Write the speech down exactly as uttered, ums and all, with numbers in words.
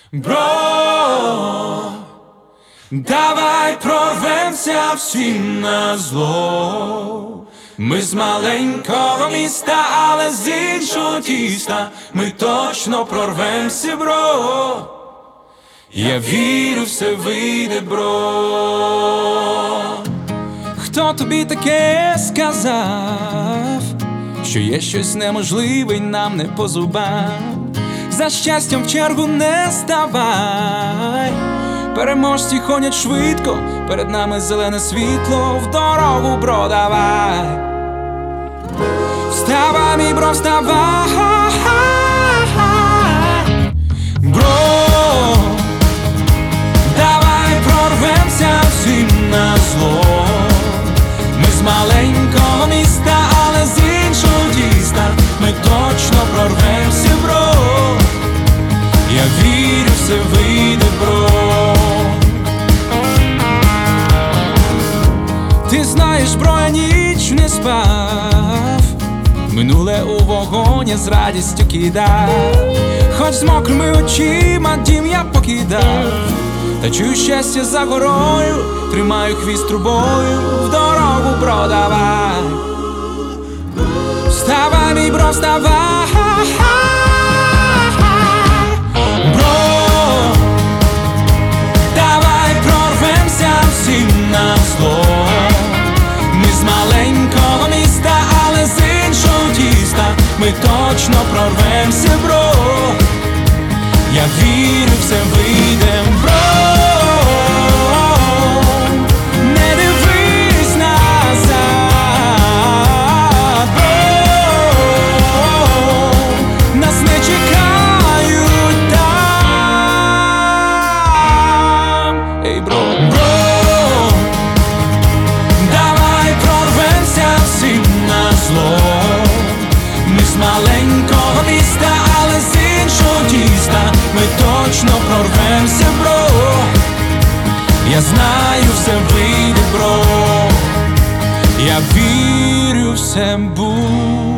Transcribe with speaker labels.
Speaker 1: Бро, давай прорвемося всім на зло. Ми з маленького міста, але з іншого тіста. Ми точно прорвемося, бро. Я вірю, все вийде, бро. Хто тобі таке сказав, що є щось неможливе й нам не по зубам? За щастям в чергу не ставай. Переможці ходять швидко, перед нами зелене світло. В дорогу, бро, давай. Вставай, мій бро, вставай. Бро, давай прорвемося всім на зло. Ми з маленького міста, але з іншого тіста. Ми точно прорвемося, бро. Я вірю, все вийде, бро. Ти знаєш, бро, я ніч не спав. Минуле у вогонь я з радістю кидав. Хоч з мокрими очима дім я покидав. Та чую щастя за горою, тримаю хвіст трубою. В дорогу, бро, давай. Вставай, мій бро, вставай. Ми точно прорвемося, бро. Я вірю, все вийде, бро. Не дивись назад, бро. Нас не чекають там. Ей, бро, бро, давай прорвемося всім на зло. Ми з маленького міста, але з іншого тіста. Ми точно прорвемося, бро. Я знаю, все вийде, бро. Я вірю, все буде.